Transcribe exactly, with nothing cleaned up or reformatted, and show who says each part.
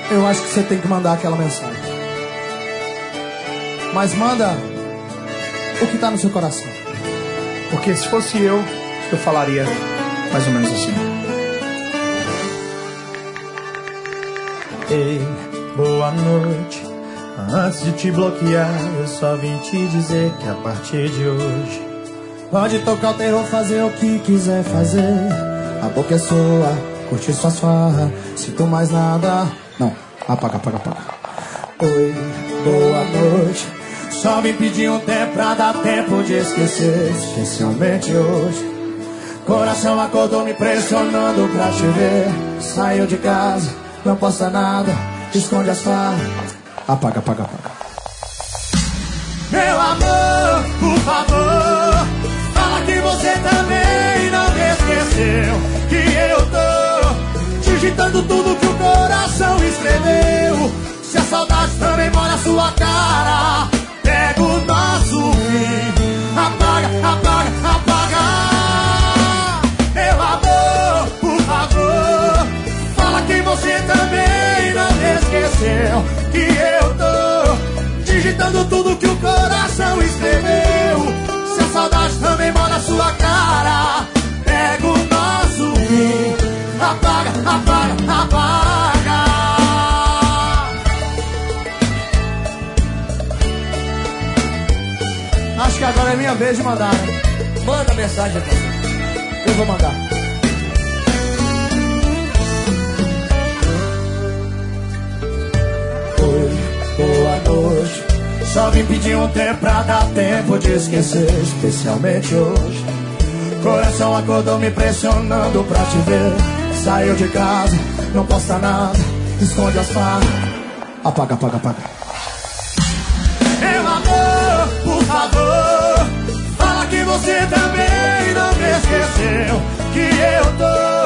Speaker 1: eu acho que você tem que mandar aquela mensagem. Mas manda o que tá no seu coração.
Speaker 2: Porque se fosse eu, eu falaria mais ou menos assim. Ei, boa noite. Antes de te bloquear, eu só vim te dizer que a partir de hoje
Speaker 1: pode tocar o terror, fazer o que quiser fazer. A boca é sua, curtir suas farras. Sinto mais nada. Não, apaga, apaga, apaga. Oi, boa noite. Só vim pedir um tempo pra dar tempo de esquecer. Especialmente hoje. Coração acordou me pressionando pra te ver. Saiu de casa, não posta nada, esconde as farras. Apaga, apaga, apaga. Meu amor, por favor, fala que você também não me esqueceu. Que eu tô digitando tudo que o coração escreveu. Se a saudade também mora na sua cara, pega o nosso fim. Apaga, apaga, apaga. Meu amor, por favor, fala que você também não me esqueceu. Que eu tô digitando tudo que o coração escreveu. Se a saudade também mora na sua cara, pega o nosso fim. Apaga, apaga, apaga. Acho que agora é minha vez de mandar, né? Manda mensagem pra mim. Eu vou mandar. Oi, boa noite. Só vim pedir um tempo pra dar tempo de esquecer. Especialmente hoje. Coração acordou me pressionando pra te ver. Saiu de casa, não posta nada, esconde as farras. Apaga, apaga, apaga. Meu amor, por favor, fala que você também não me esqueceu. Que eu tô